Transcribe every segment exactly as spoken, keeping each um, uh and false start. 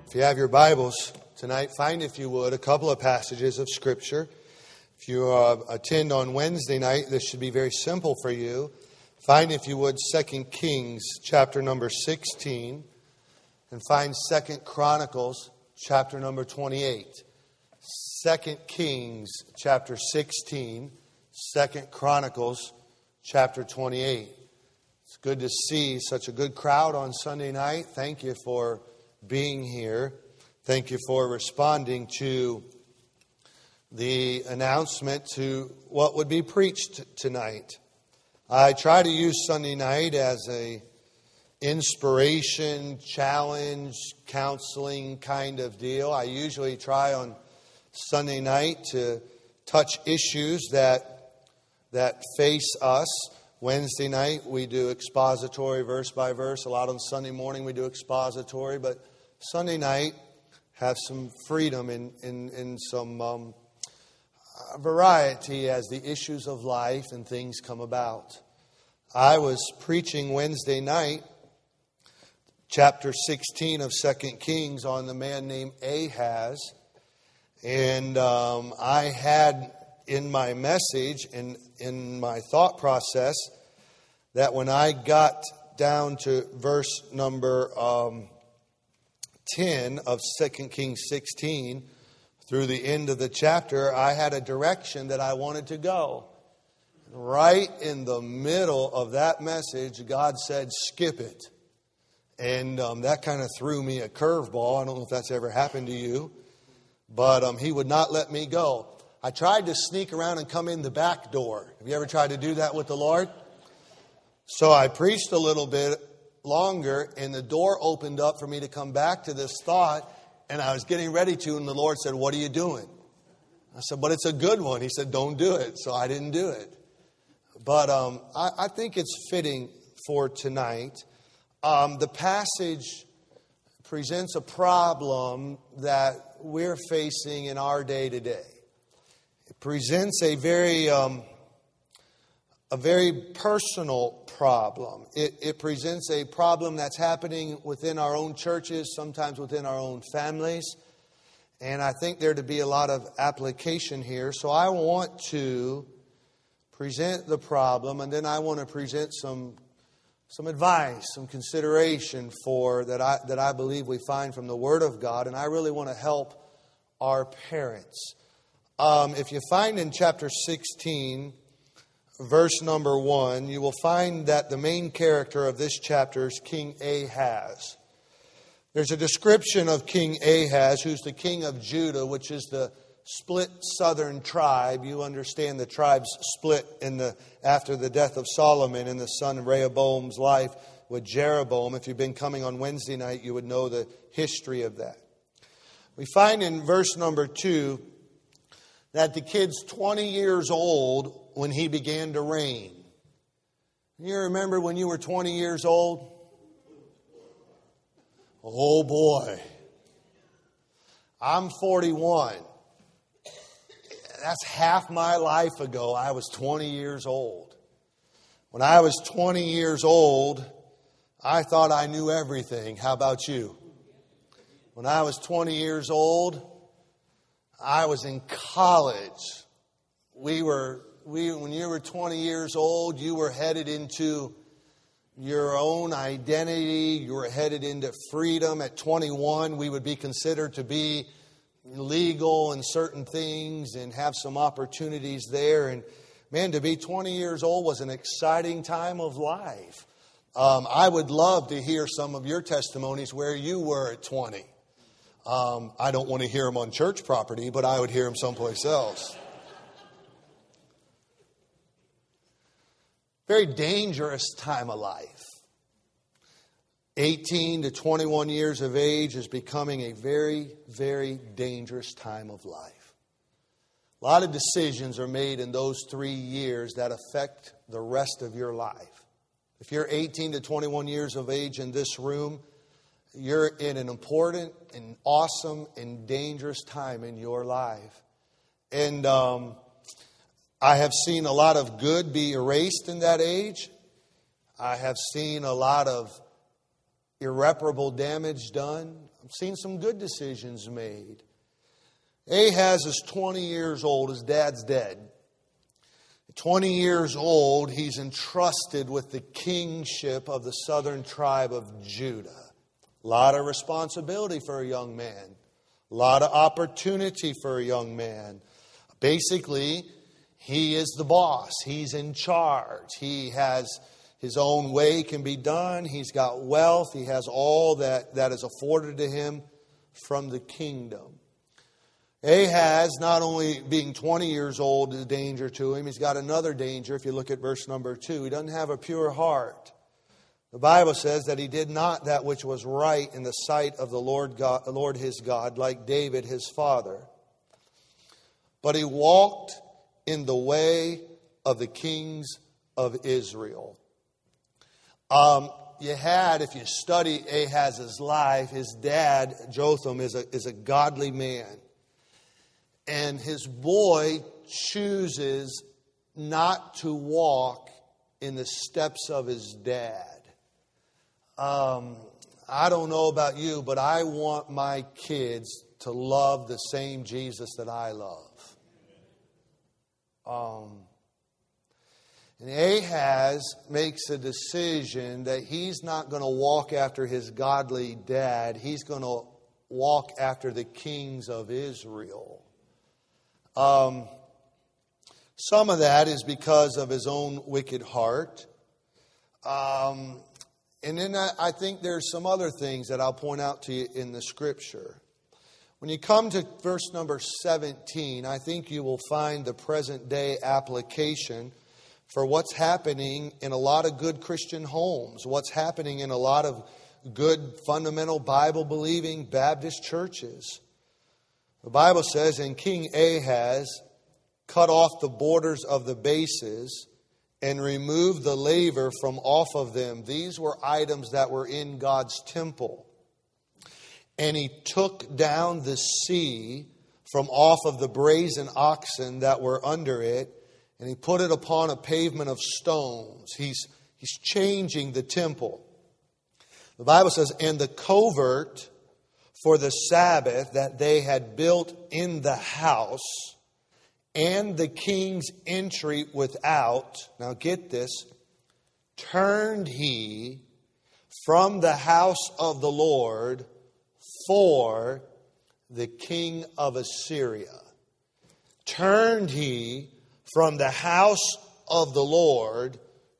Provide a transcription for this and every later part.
If you have your Bibles tonight, find, if you would, a couple of passages of Scripture. If you uh, attend on Wednesday night, this should be very simple for you. Find, if you would, Second Kings chapter number sixteen, and find Second Chronicles chapter number twenty-eight. Second Kings chapter sixteen, Second Chronicles chapter twenty-eight. It's good to see such a good crowd on Sunday night. Thank you for being here. Thank you for responding to the announcement to what would be preached tonight. I try to use Sunday night as a inspiration, challenge, counseling kind of deal. I usually try on Sunday night to touch issues that that face us. Wednesday night we do expository verse by verse. A lot on Sunday morning we do expository, but Sunday night have some freedom in, in, in some um, variety as the issues of life and things come about. I was preaching Wednesday night, chapter sixteen of Second Kings, on the man named Ahaz. And um, I had in my message, in, in my thought process, that when I got down to verse number Um, ten of Second Kings sixteen, through the end of the chapter, I had a direction that I wanted to go. Right in the middle of that message, God said, skip it. And um, that kind of threw me a curveball. I don't know if that's ever happened to you. But um, He would not let me go. I tried to sneak around and come in the back door. Have you ever tried to do that with the Lord? So I preached a little bit longer, and the door opened up for me to come back to this thought, and I was getting ready to, and the Lord said, what are you doing? I said, but it's a good one. He said, don't do it. So I didn't do it. But um, I, I think it's fitting for tonight. Um, the passage presents a problem that we're facing in our day today. It presents a very um, a very personal problem. It, it presents a problem that's happening within our own churches, sometimes within our own families. And I think there to be a lot of application here. So I want to present the problem, and then I want to present some some advice, some consideration for that I that I believe we find from the Word of God. And I really want to help our parents. Um, if you find in chapter sixteen, verse number one, you will find that the main character of this chapter is King Ahaz. There's a description of King Ahaz, who's the king of Judah, which is the split southern tribe. You understand the tribes split in the after the death of Solomon in the son Rehoboam's life with Jeroboam. If you've been coming on Wednesday night, you would know the history of that. We find in verse number two that the kid's twenty years old when he began to reign. You remember when you were twenty years old? Oh boy. I'm forty-one. That's half my life ago. I was twenty years old. When I was twenty years old, I thought I knew everything. How about you? When I was twenty years old, I was in college. We were, we, when you were twenty years old, you were headed into your own identity. You were headed into freedom. At twenty-one, we would be considered to be legal in certain things and have some opportunities there. And man, to be twenty years old was an exciting time of life. Um, I would love to hear some of your testimonies where you were at twenty. Um, I don't want to hear them on church property, but I would hear them someplace else. Very dangerous time of life. eighteen to twenty-one years of age is becoming a very, very dangerous time of life. A lot of decisions are made in those three years that affect the rest of your life. If you're eighteen to twenty-one years of age in this room, you're in an important and awesome and dangerous time in your life. And um, I have seen a lot of good be erased in that age. I have seen a lot of irreparable damage done. I've seen some good decisions made. Ahaz is twenty years old. His dad's dead. twenty years old, he's entrusted with the kingship of the southern tribe of Judah. A lot of responsibility for a young man. A lot of opportunity for a young man. Basically, he is the boss. He's in charge. He has his own way can be done. He's got wealth. He has all that, that is afforded to him from the kingdom. Ahaz, not only being twenty years old is a danger to him, he's got another danger. If you look at verse number two, he doesn't have a pure heart. The Bible says that he did not that which was right in the sight of the Lord God, the Lord his God, like David his father. But he walked in the way of the kings of Israel. Um, you had, if you study Ahaz's life, his dad, Jotham, is a, is a godly man. And his boy chooses not to walk in the steps of his dad. Um, I don't know about you, but I want my kids to love the same Jesus that I love. Um, and Ahaz makes a decision that he's not going to walk after his godly dad. He's going to walk after the kings of Israel. Um, some of that is because of his own wicked heart. Um, and then I, I think there's some other things that I'll point out to you in the scripture. When you come to verse number seventeen, I think you will find the present day application for what's happening in a lot of good Christian homes, what's happening in a lot of good fundamental Bible-believing Baptist churches. The Bible says, and King Ahaz cut off the borders of the bases and removed the laver from off of them. These were items that were in God's temple. And he took down the sea from off of the brazen oxen that were under it, and he put it upon a pavement of stones. He's, he's changing the temple. The Bible says, and the covert for the Sabbath that they had built in the house, and the king's entry without, now get this, turned he from the house of the Lord for the king of Assyria. Turned he from the house of the Lord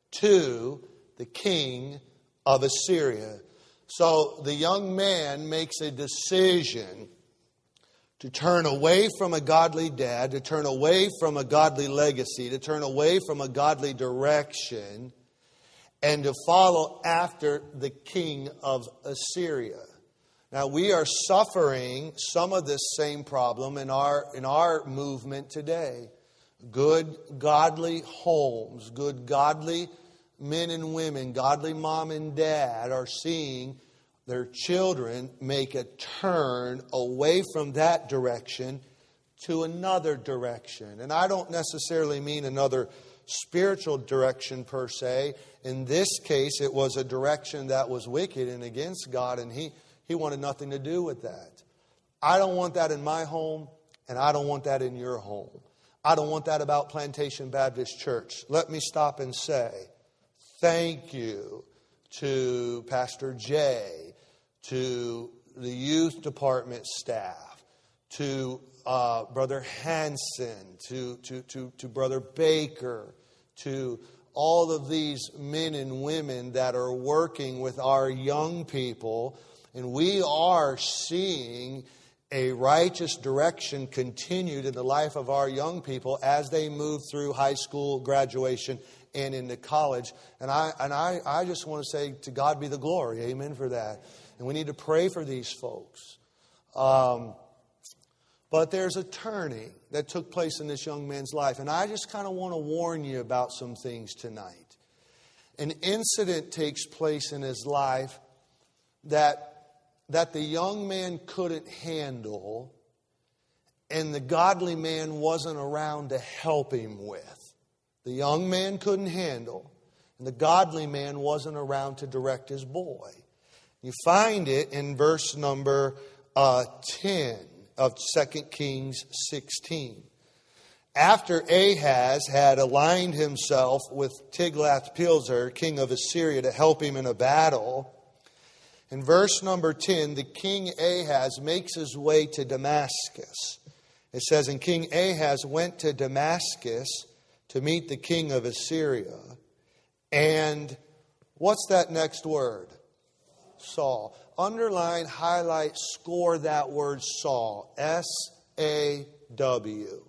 to the king of Assyria. So the young man makes a decision to turn away from a godly dad, to turn away from a godly legacy, to turn away from a godly direction, and to follow after the king of Assyria. Now, we are suffering some of this same problem in our, in our movement today. Good, godly homes, good, godly men and women, godly mom and dad are seeing their children make a turn away from that direction to another direction. And I don't necessarily mean another spiritual direction per se. In this case, it was a direction that was wicked and against God, and he, he wanted nothing to do with that. I don't want that in my home, and I don't want that in your home. I don't want that about Plantation Baptist Church. Let me stop and say, thank you to Pastor Jay, to the youth department staff, to uh, Brother Hanson, to, to, to, to Brother Baker, to all of these men and women that are working with our young people. And we are seeing a righteous direction continued in the life of our young people as they move through high school graduation and into college. And I and I, I just want to say, to God be the glory. Amen for that. And we need to pray for these folks. Um, but there's a turning that took place in this young man's life. And I just kind of want to warn you about some things tonight. An incident takes place in his life that that the young man couldn't handle, and the godly man wasn't around to help him with. The young man couldn't handle, and the godly man wasn't around to direct his boy. You find it in verse number uh, ten of Second Kings sixteen. After Ahaz had aligned himself with Tiglath-Pileser, king of Assyria, to help him in a battle, in verse number ten, the king Ahaz makes his way to Damascus. It says, and King Ahaz went to Damascus to meet the king of Assyria. And what's that next word? Saul. Underline, highlight, score that word Saul. S A W.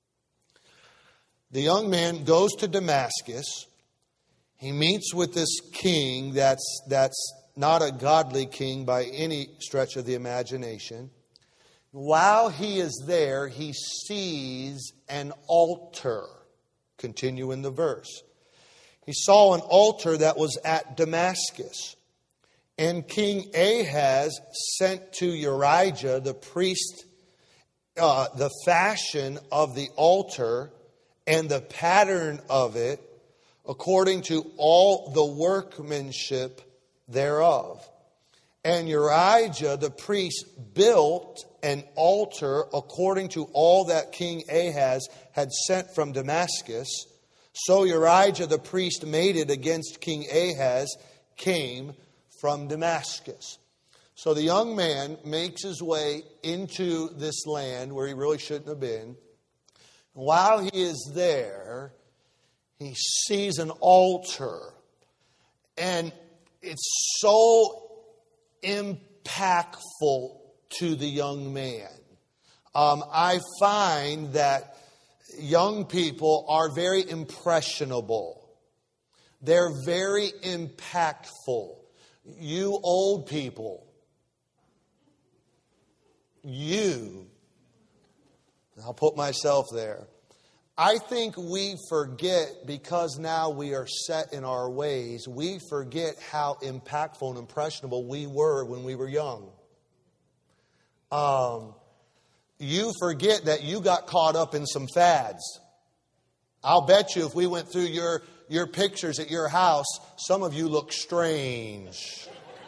The young man goes to Damascus. He meets with this king that's, that's not a godly king by any stretch of the imagination. While he is there, he sees an altar. Continue in the verse. He saw an altar that was at Damascus. And King Ahaz sent to Urijah, the priest, uh, the fashion of the altar and the pattern of it, according to all the workmanship thereof. And Urijah, the priest, built an altar according to all that King Ahaz had sent from Damascus. So Urijah, the priest, made it against King Ahaz, came from Damascus. So the young man makes his way into this land where he really shouldn't have been. While he is there, he sees an altar. And it's so impactful to the young man. Um, I find that young people are very impressionable. They're very impactful. You old people, you, I'll put myself there. I think we forget, because now we are set in our ways, we forget how impactful and impressionable we were when we were young. Um, you forget that you got caught up in some fads. I'll bet you if we went through your, your pictures at your house, some of you look strange.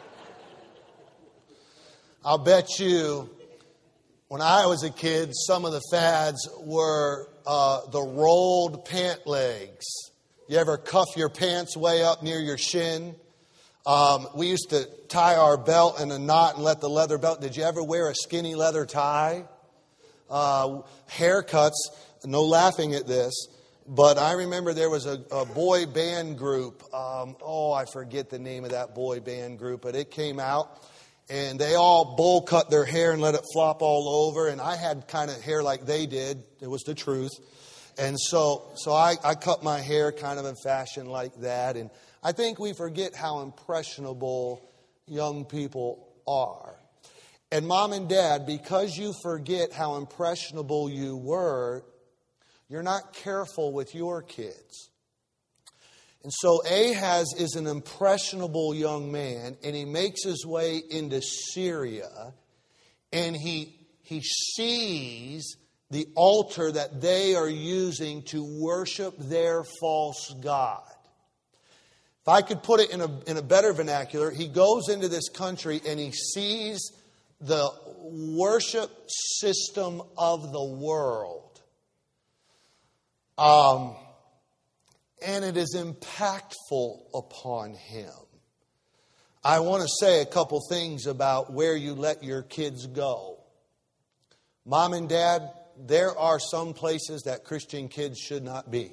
I'll bet you when I was a kid, some of the fads were uh, the rolled pant legs. You ever cuff your pants way up near your shin? Um, we used to tie our belt in a knot and let the leather belt. Did you ever wear a skinny leather tie? Uh, haircuts, no laughing at this. But I remember there was a, a boy band group. Um, oh, I forget the name of that boy band group. But it came out. And they all bowl cut their hair and let it flop all over. And I had kind of hair like they did. It was the truth. And so so I, I cut my hair kind of in fashion like that. And I think we forget how impressionable young people are. And mom and dad, because you forget how impressionable you were, you're not careful with your kids. And so Ahaz is an impressionable young man, and he makes his way into Syria, and he, he sees the altar that they are using to worship their false god. If I could put it in a, in a better vernacular, he goes into this country and he sees the worship system of the world. Um... And it is impactful upon him. I want to say a couple things about where you let your kids go. Mom and dad, there are some places that Christian kids should not be.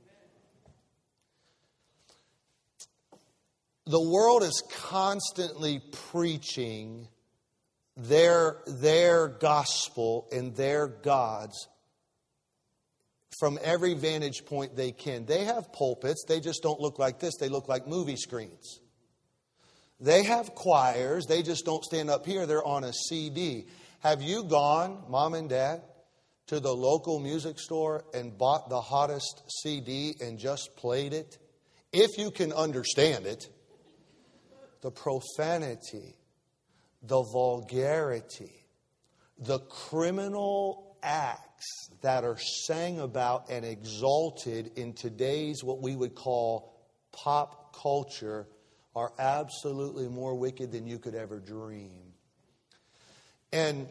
The world is constantly preaching their, their gospel and their gods from every vantage point they can. They have pulpits. They just don't look like this. They look like movie screens. They have choirs. They just don't stand up here. They're on a C D. Have you gone, mom and dad, to the local music store and bought the hottest C D and just played it? If you can understand it. The profanity, the vulgarity, the criminal acts that are sang about and exalted in today's what we would call pop culture are absolutely more wicked than you could ever dream. And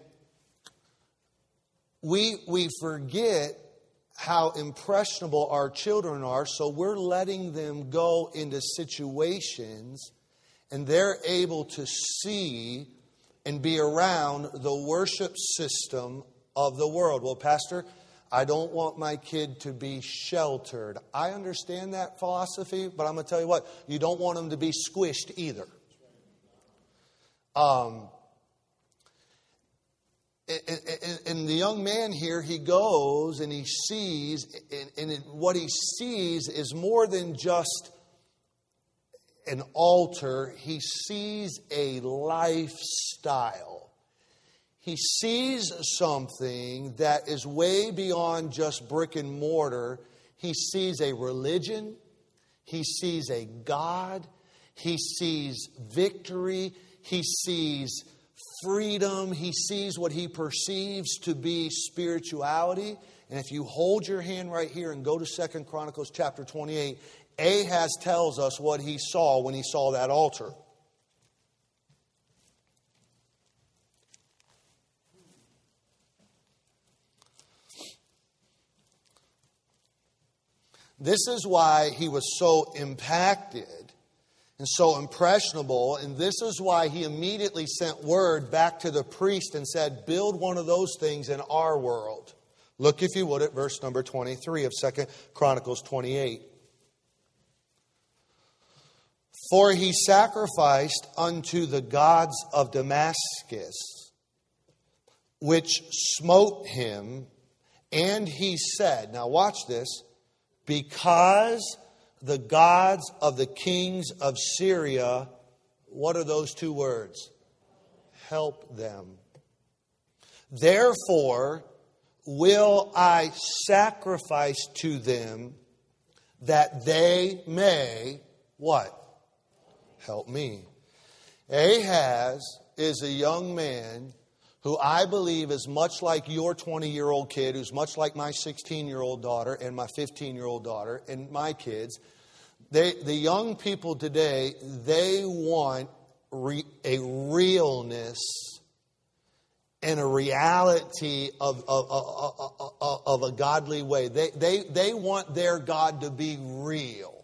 we we forget how impressionable our children are, so we're letting them go into situations and they're able to see and be around the worship system of the world. Well, Pastor, I don't want my kid to be sheltered. I understand that philosophy, but I'm going to tell you what, you don't want them to be squished either. Um, and, and the young man here, he goes and he sees, and, and what he sees is more than just an altar. He sees a lifestyle. He sees something that is way beyond just brick and mortar. He sees a religion. He sees a God. He sees victory. He sees freedom. He sees what he perceives to be spirituality. And if you hold your hand right here and go to Second Chronicles chapter twenty-eight, Ahaz tells us what he saw when he saw that altar. This is why he was so impacted and so impressionable. And this is why he immediately sent word back to the priest and said, build one of those things in our world. Look, if you would, at verse number twenty-three of Second Chronicles twenty-eight. For he sacrificed unto the gods of Damascus, which smote him, and he said, now watch this, because the gods of the kings of Syria, what are those two words? Help them. Therefore will I sacrifice to them that they may, what? Help me. Ahaz is a young man who I believe is much like your twenty-year-old kid, who's much like my sixteen-year-old daughter and my fifteen-year-old daughter and my kids. They, the young people today, they want re, a realness and a reality of, of, of, of, of a godly way. They, they, they want their God to be real.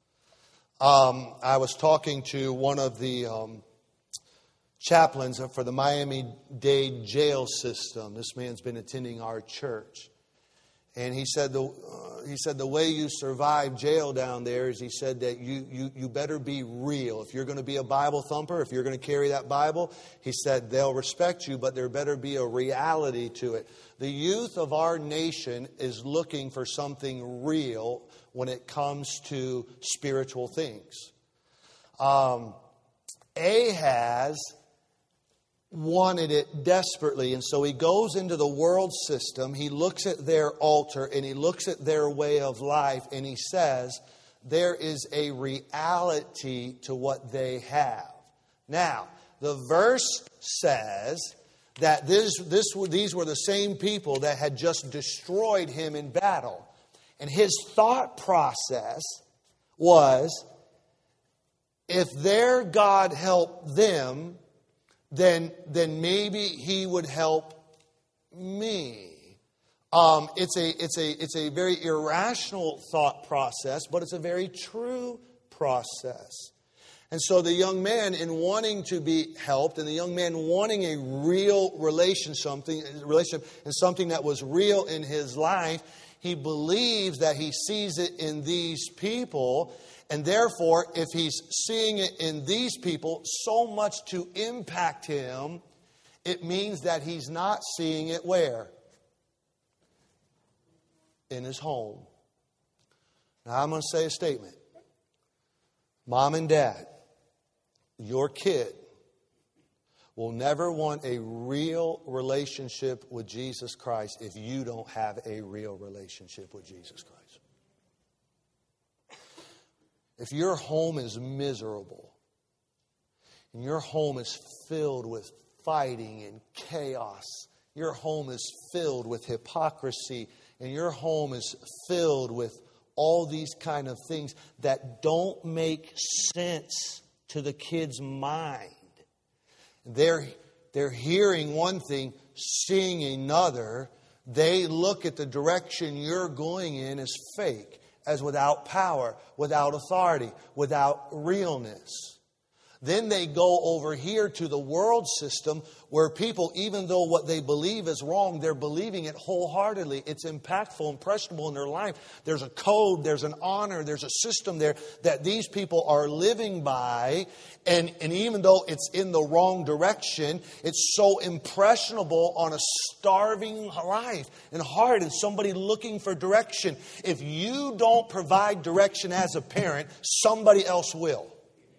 Um, I was talking to one of the Um, chaplains for the Miami-Dade jail system. This man's been attending our church. And he said the uh, he said the way you survive jail down there is, he said that you, you, you better be real. If you're going to be a Bible thumper, if you're going to carry that Bible, he said they'll respect you, but there better be a reality to it. The youth of our nation is looking for something real when it comes to spiritual things. Um, Ahaz wanted it desperately, and so he goes into the world system. He looks at their altar and he looks at their way of life, and he says there is a reality to what they have. Now, the verse says that this, this, these were the same people that had just destroyed him in battle, and his thought process was, if their God helped them, then then maybe he would help me. Um, it's a it's a it's a very irrational thought process, but it's a very true process. And so the young man, in wanting to be helped, and the young man wanting a real relation, something relationship, and something that was real in his life, he believes that he sees it in these people. And therefore, if he's seeing it in these people so much to impact him, it means that he's not seeing it where? In his home. Now, I'm going to say a statement. Mom and Dad, your kid will never want a real relationship with Jesus Christ if you don't have a real relationship with Jesus Christ. If your home is miserable, and your home is filled with fighting and chaos, your home is filled with hypocrisy, and your home is filled with all these kind of things that don't make sense to the kid's mind. They're, they're hearing one thing, seeing another. They look at the direction you're going in as fake, as without power, without authority, without realness. Then they go over here to the world system where people, even though what they believe is wrong, they're believing it wholeheartedly. It's impactful, impressionable in their life. There's a code, there's an honor, there's a system there that these people are living by. And, and even though it's in the wrong direction, it's so impressionable on a starving life and heart and somebody looking for direction. If you don't provide direction as a parent, somebody else will.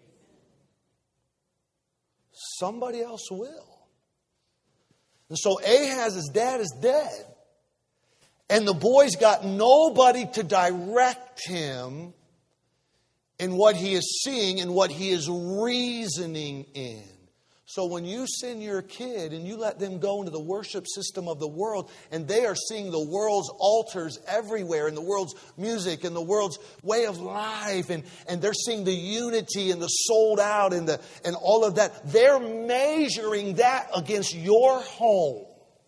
Somebody else will. And so Ahaz's dad is dead. And the boy's got nobody to direct him in what he is seeing and what he is reasoning in. So when you send your kid and you let them go into the worship system of the world and they are seeing the world's altars everywhere and the world's music and the world's way of life and, and they're seeing the unity and the sold out and, the, and all of that, they're measuring that against your home.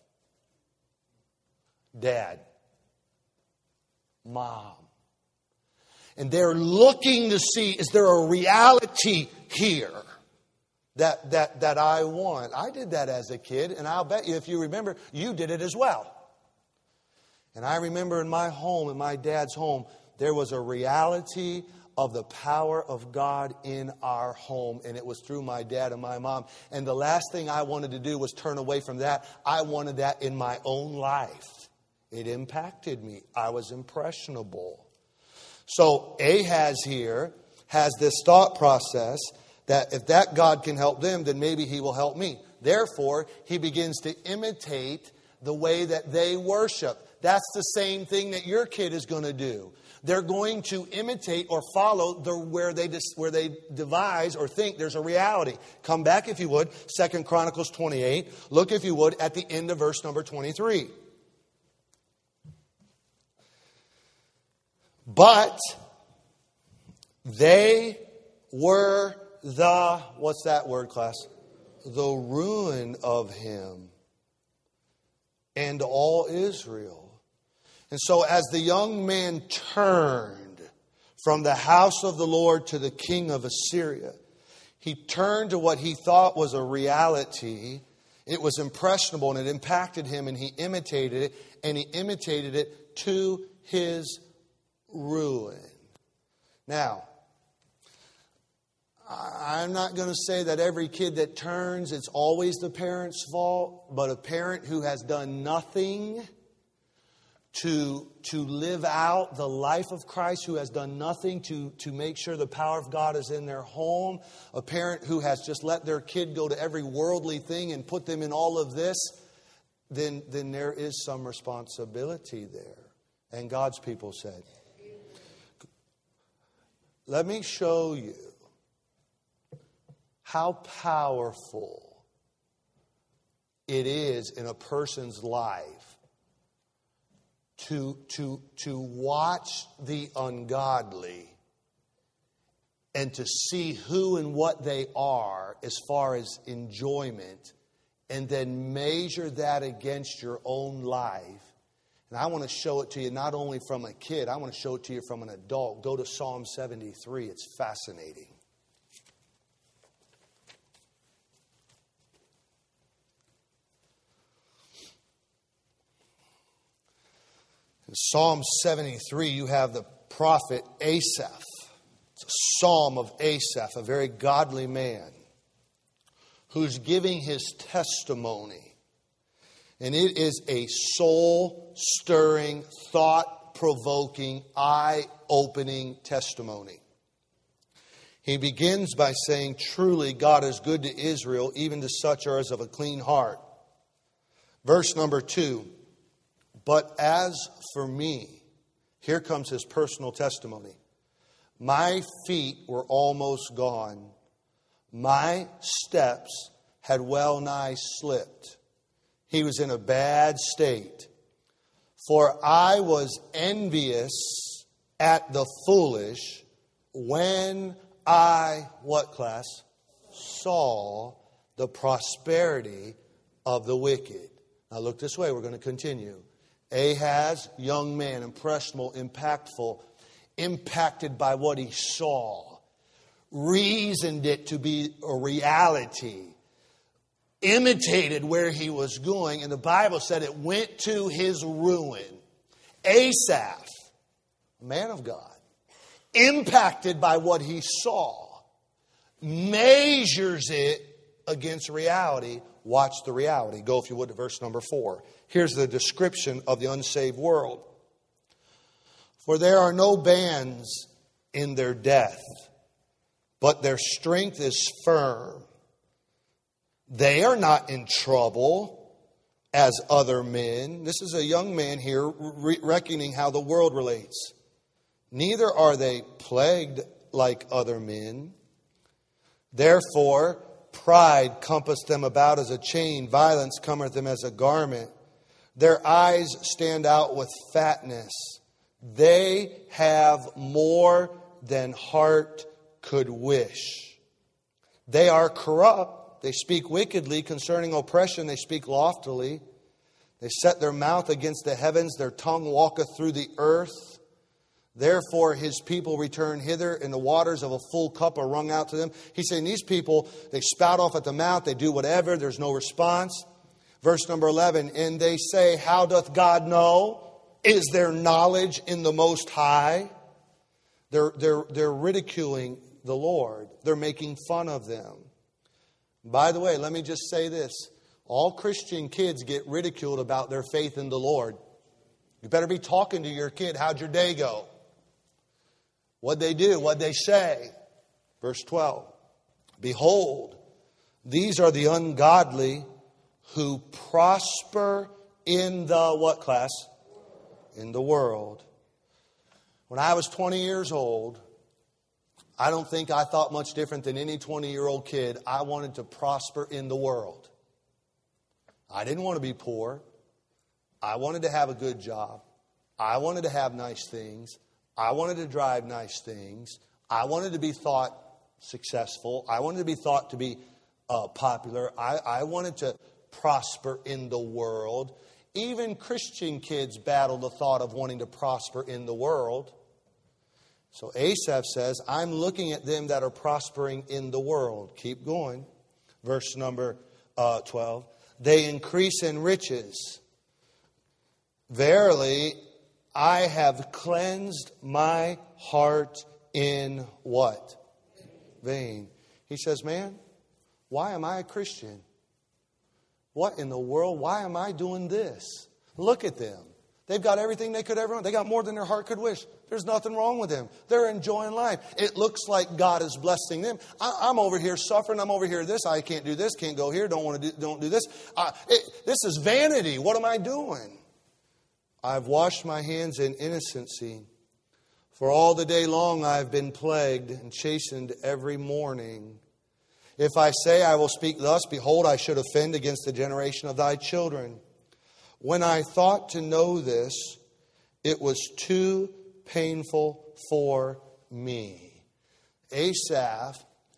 Dad, mom. And they're looking to see, is there a reality here? That, that, that I want. I did that as a kid, and I'll bet you, if you remember, you did it as well. And I remember in my home, in my dad's home, there was a reality of the power of God in our home, and it was through my dad and my mom. And the last thing I wanted to do was turn away from that. I wanted that in my own life. It impacted me. I was impressionable. So Ahaz here has this thought process that if that God can help them, then maybe He will help me. Therefore, he begins to imitate the way that they worship. That's the same thing that your kid is going to do. They're going to imitate or follow the, where they where they devise or think there's a reality. Come back, if you would, Second Chronicles twenty-eight. Look, if you would, at the end of verse number twenty-three. But they were the, what's that word, class? The ruin of him and all Israel. And so as the young man turned from the house of the Lord to the king of Assyria, he turned to what he thought was a reality. It was impressionable and it impacted him, and he imitated it, and he imitated it to his ruin. Now, I'm not going to say that every kid that turns, it's always the parent's fault, but a parent who has done nothing to, to live out the life of Christ, who has done nothing to, to make sure the power of God is in their home, a parent who has just let their kid go to every worldly thing and put them in all of this, then, then there is some responsibility there. And God's people said, let me show you how powerful it is in a person's life to, to, to watch the ungodly and to see who and what they are as far as enjoyment, and then measure that against your own life. And I want to show it to you not only from a kid, I want to show it to you from an adult. Go to Psalm seventy-three. It's fascinating. In Psalm seventy-three, you have the prophet Asaph. It's a psalm of Asaph, a very godly man who's giving his testimony. And it is a soul-stirring, thought-provoking, eye-opening testimony. He begins by saying, truly, God is good to Israel, even to such as of a clean heart. Verse number two. But as for me, here comes his personal testimony. My feet were almost gone. My steps had well nigh slipped. He was in a bad state. For I was envious at the foolish when I, what class? Saw the prosperity of the wicked. Now look this way, we're going to continue. Ahaz, young man, impressionable, impactful, impacted by what he saw, reasoned it to be a reality, imitated where he was going, and the Bible said it went to his ruin. Asaph, a man of God, impacted by what he saw, measures it against reality. Watch the reality. Go, if you would, to verse number four. Here's the description of the unsaved world. For there are no bands in their death, but their strength is firm. They are not in trouble as other men. This is a young man here re- reckoning how the world relates. Neither are they plagued like other men. Therefore, pride compassed them about as a chain. Violence cometh them as a garment. Their eyes stand out with fatness. They have more than heart could wish. They are corrupt. They speak wickedly concerning oppression. They speak loftily. They set their mouth against the heavens. Their tongue walketh through the earth. Therefore his people return hither, and the waters of a full cup are wrung out to them. He's saying these people, they spout off at the mouth. They do whatever. There's no response. Verse number eleven, and they say, how doth God know? Is there knowledge in the Most High? They're, they're, they're ridiculing the Lord. They're making fun of them. By the way, let me just say this. All Christian kids get ridiculed about their faith in the Lord. You better be talking to your kid. How'd your day go? What'd they do? What'd they say? Verse twelve. Behold, these are the ungodly who prosper in the what class? In the world. When I was twenty years old, I don't think I thought much different than any twenty-year-old kid. I wanted to prosper in the world. I didn't want to be poor. I wanted to have a good job. I wanted to have nice things. I wanted to drive nice things. I wanted to be thought successful. I wanted to be thought to be uh, popular. I, I wanted to prosper in the world. Even Christian kids battle the thought of wanting to prosper in the world. So Asaph says, I'm looking at them that are prospering in the world. Keep going. Verse number uh, twelve. They increase in riches. Verily, I have cleansed my heart in what? Vain. He says, man, why am I a Christian? What in the world? Why am I doing this? Look at them. They've got everything they could ever want. They got more than their heart could wish. There's nothing wrong with them. They're enjoying life. It looks like God is blessing them. I, I'm over here suffering. I'm over here this. I can't do this. Can't go here. Don't want to do, don't do this. Uh, it, this is vanity. What am I doing? I've washed my hands in innocency. For all the day long I've been plagued and chastened every morning. If I say I will speak thus, behold, I should offend against the generation of thy children. When I thought to know this, it was too painful for me. Asaph,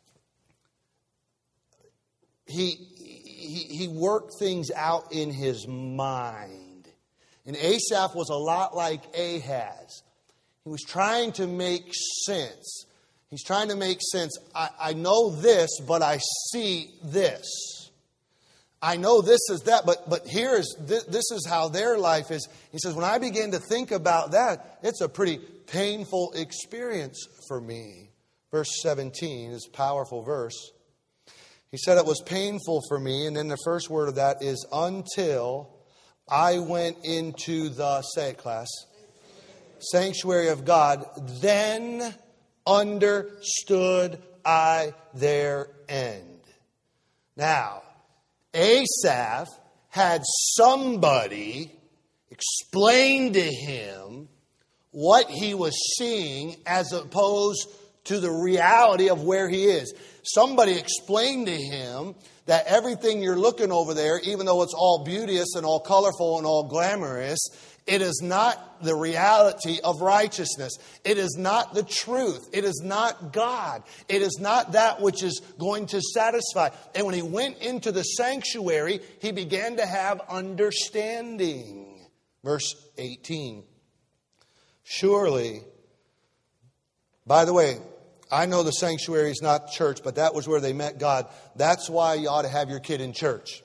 he, he, he worked things out in his mind. And Asaph was a lot like Ahaz. He was trying to make sense. He's trying to make sense. I, I know this, but I see this. I know this is that, but but here is this, this is how their life is. He says, when I begin to think about that, it's a pretty painful experience for me. Verse seventeen is a powerful verse. He said it was painful for me, and then the first word of that is until I went into the, say it class, sanctuary of God, then understood I their end. Now, Asaph had somebody explain to him what he was seeing as opposed to the reality of where he is. Somebody explained to him that everything you're looking over there, even though it's all beauteous and all colorful and all glamorous, It is not the reality of righteousness. It is not the truth. It is not God. It is not that which is going to satisfy. And when he went into the sanctuary, he began to have understanding. Verse eighteen. Surely, by the way, I know the sanctuary is not church, but that was where they met God. That's why you ought to have your kid in church.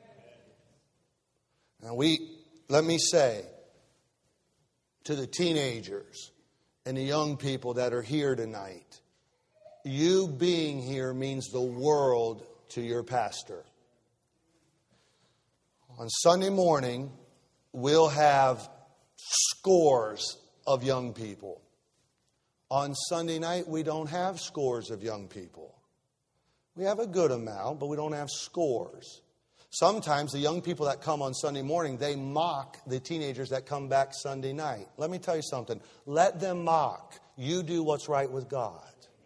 Now we, let me say, to the teenagers and the young people that are here tonight, you being here means the world to your pastor. On Sunday morning, we'll have scores of young people. On Sunday night, we don't have scores of young people. We have a good amount, but we don't have scores. Sometimes the young people that come on Sunday morning, they mock the teenagers that come back Sunday night. Let me tell you something. Let them mock. You do what's right with God.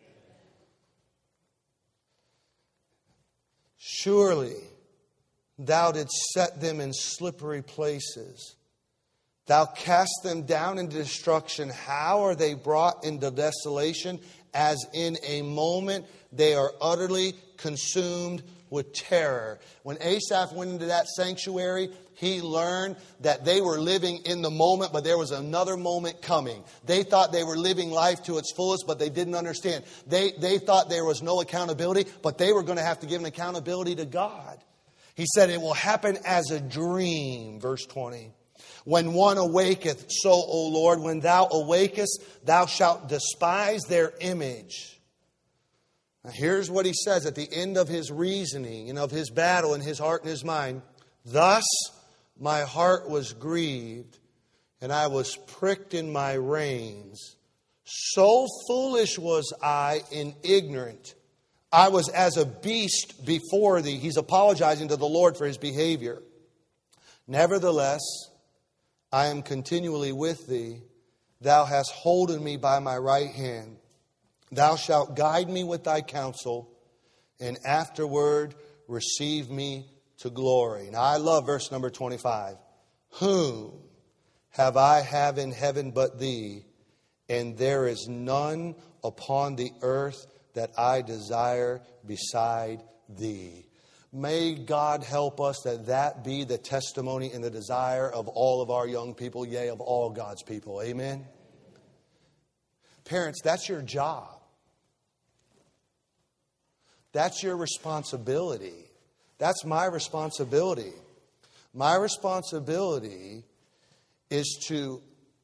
Surely thou didst set them in slippery places. Thou cast them down into destruction. How are they brought into desolation? As in a moment they are utterly consumed with terror. When Asaph went into that sanctuary, he learned that they were living in the moment, but there was another moment coming. They thought they were living life to its fullest, but they didn't understand. They, they thought there was no accountability, but they were going to have to give an accountability to God. He said it will happen as a dream, verse twenty. When one awaketh, so, O Lord, when thou awakest, thou shalt despise their image. Now here's what he says at the end of his reasoning and of his battle in his heart and his mind. Thus my heart was grieved, and I was pricked in my reins. So foolish was I and ignorant. I was as a beast before thee. He's apologizing to the Lord for his behavior. Nevertheless, I am continually with thee. Thou hast holden me by my right hand. Thou shalt guide me with thy counsel, and afterward receive me to glory. Now I love verse number twenty-five. Whom have I have in heaven but thee, and there is none upon the earth that I desire beside thee. May God help us that that be the testimony and the desire of all of our young people, yea, of all God's people. Amen? Parents, that's your job. That's your responsibility. That's my responsibility. My responsibility is to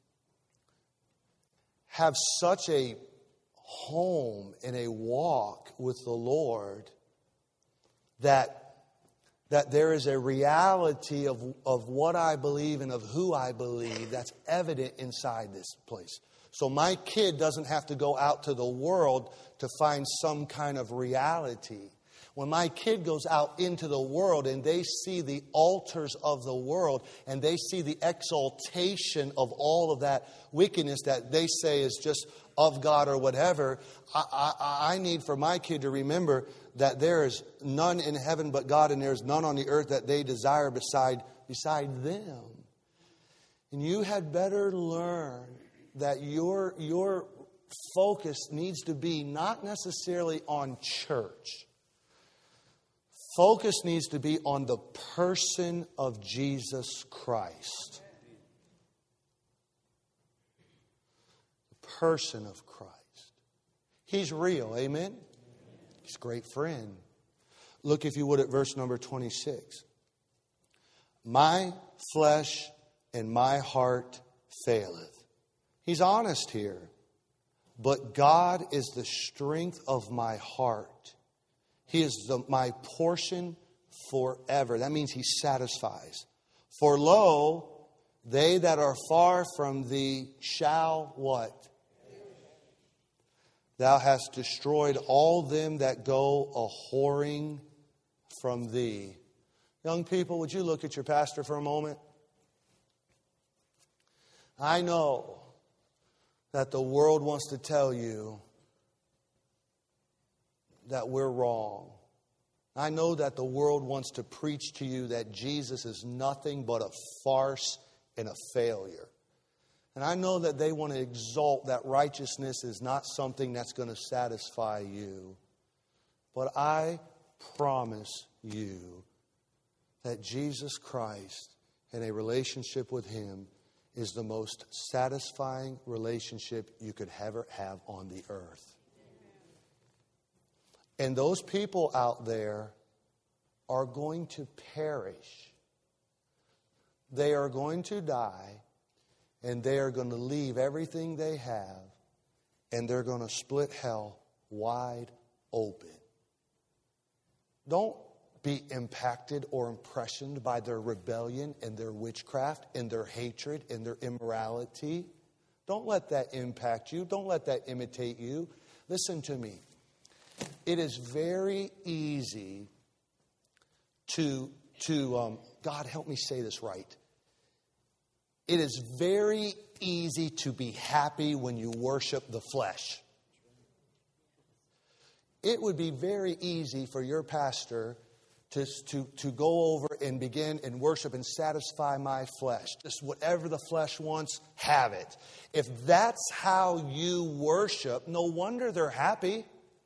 have such a home and a walk with the Lord that, that there is a reality of, of what I believe and of who I believe that's evident inside this place. So my kid doesn't have to go out to the world to find some kind of reality. When my kid goes out into the world and they see the altars of the world and they see the exaltation of all of that wickedness that they say is just of God or whatever, I, I, I need for my kid to remember that there is none in heaven but God, and there is none on the earth that they desire beside, beside them. And you had better learn that your, your focus needs to be not necessarily on church. Focus needs to be on the person of Jesus Christ. The person of Christ. He's real, amen? He's a great friend. Look, if you would, at verse number twenty-six. My flesh and my heart faileth. He's honest here. But God is the strength of my heart. He is the, my portion forever. That means He satisfies. For lo, they that are far from thee shall what? Thou hast destroyed all them that go a-whoring from thee. Young people, would you look at your pastor for a moment? I know that the world wants to tell you that we're wrong. I know that the world wants to preach to you that Jesus is nothing but a farce and a failure. And I know that they want to exalt that righteousness is not something that's going to satisfy you. But I promise you that Jesus Christ and a relationship with Him is the most satisfying relationship you could ever have on the earth. And those people out there are going to perish. They are going to die, and they are going to leave everything they have, and they're going to split hell wide open. Don't be impacted or impressioned by their rebellion and their witchcraft and their hatred and their immorality. Don't let that impact you. Don't let that imitate you. Listen to me. It is very easy to, to um, God, help me say this right. It is very easy to be happy when you worship the flesh. It would be very easy for your pastor to, to, to go over and begin and worship and satisfy my flesh. Just whatever the flesh wants, have it. If that's how you worship, no wonder they're happy.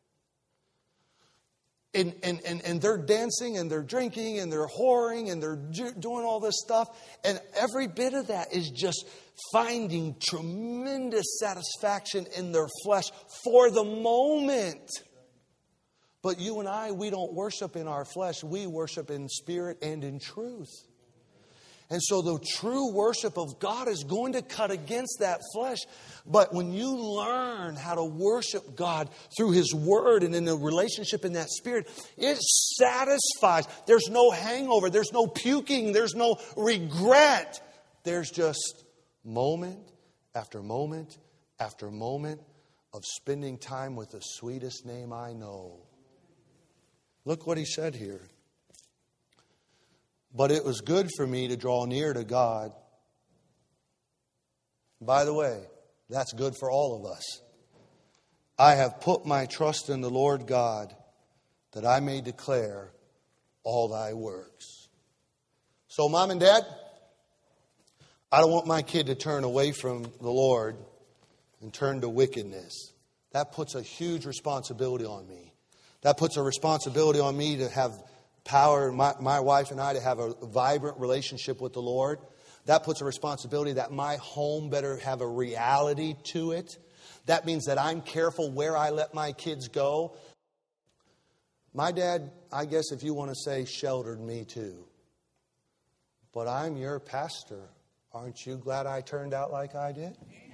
And, and, and, and they're dancing and they're drinking and they're whoring and they're doing all this stuff. And every bit of that is just finding tremendous satisfaction in their flesh for the moment. But you and I, we don't worship in our flesh. We worship in spirit and in truth. And so the true worship of God is going to cut against that flesh. But when you learn how to worship God through His Word and in a relationship in that spirit, it satisfies. There's no hangover. There's no puking. There's no regret. There's just moment after moment after moment of spending time with the sweetest name I know. Look what he said here. But it was good for me to draw near to God. By the way, that's good for all of us. I have put my trust in the Lord God, that I may declare all thy works. So, Mom and Dad, I don't want my kid to turn away from the Lord and turn to wickedness. That puts a huge responsibility on me. That puts a responsibility on me to have power, my, my wife and I, to have a vibrant relationship with the Lord. That puts a responsibility that my home better have a reality to it. That means that I'm careful where I let my kids go. My dad, I guess if you want to say, sheltered me too. But I'm your pastor. Aren't you glad I turned out like I did?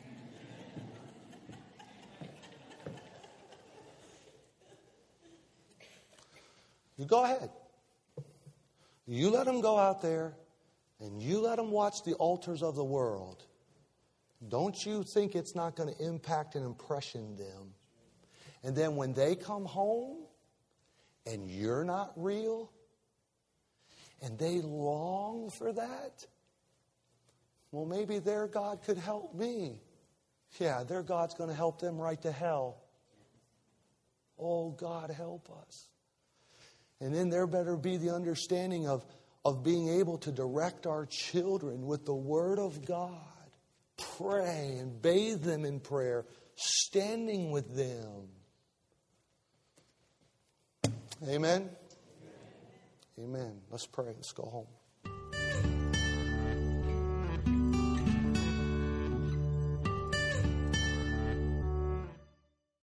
You go ahead. You let them go out there and you let them watch the altars of the world. Don't you think it's not going to impact and impression them? And then when they come home and you're not real and they long for that, well, maybe their God could help me. Yeah, their God's going to help them right to hell. Oh, God, help us. And then there better be the understanding of, of being able to direct our children with the Word of God. Pray and bathe them in prayer, standing with them. Amen? Amen. Let's pray. Let's go home.